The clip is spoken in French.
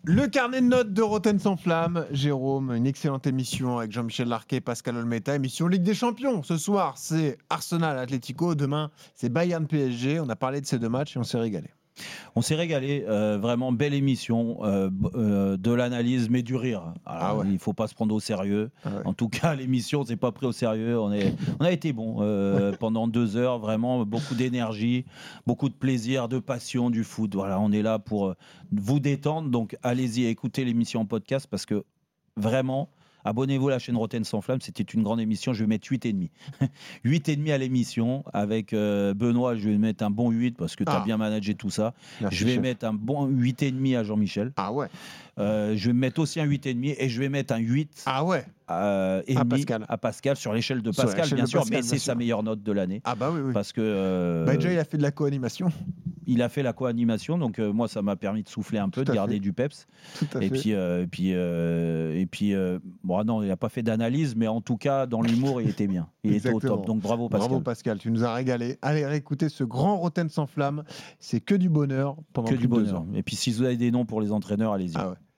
Le carnet de notes de Rotten sans flamme, Jérôme, une excellente émission avec Jean-Michel Larquet, Pascal Olmeta, émission Ligue des Champions. Ce soir, c'est Arsenal Atlético, demain, c'est Bayern PSG. On a parlé de ces deux matchs et on s'est régalé. On s'est régalé, vraiment belle émission, de l'analyse mais du rire. Alors, il ne faut pas se prendre au sérieux. En tout cas, l'émission s'est pas pris au sérieux. On a été bon pendant 2 heures, vraiment beaucoup d'énergie, beaucoup de plaisir, de passion du foot. Voilà, on est là pour vous détendre. Donc allez-y, écoutez l'émission en podcast parce que vraiment. Abonnez-vous à la chaîne Rotten sans flamme, c'était une grande émission, je vais mettre 8,5. 8,5 à l'émission, avec Benoît, je vais mettre un bon 8 parce que tu as bien managé tout ça. Merci, je vais chef. mettre un bon 8,5 à Jean-Michel. Ah ouais. Je vais mettre aussi un 8,5 et je vais mettre un 8 Ah ouais. et À demi Pascal. à Pascal sur l'échelle de Pascal, bien sûr, mais c'est sa meilleure note de l'année. Ah bah oui. Parce que déjà, il a fait de la co-animation. Il a fait la co-animation, donc moi, ça m'a permis de souffler un peu, de garder du peps. Et puis, bon, non, il n'a pas fait d'analyse, mais en tout cas, dans l'humour, il était bien. Il était au top. Donc bravo, Pascal. Bravo, Pascal. Tu nous as régalé. Allez, réécoutez ce grand Rotten sans flamme. C'est que du bonheur pendant que plus du de 2 bonheur. ans. Et puis, si vous avez des noms pour les entraîneurs, allez-y. Ah ouais.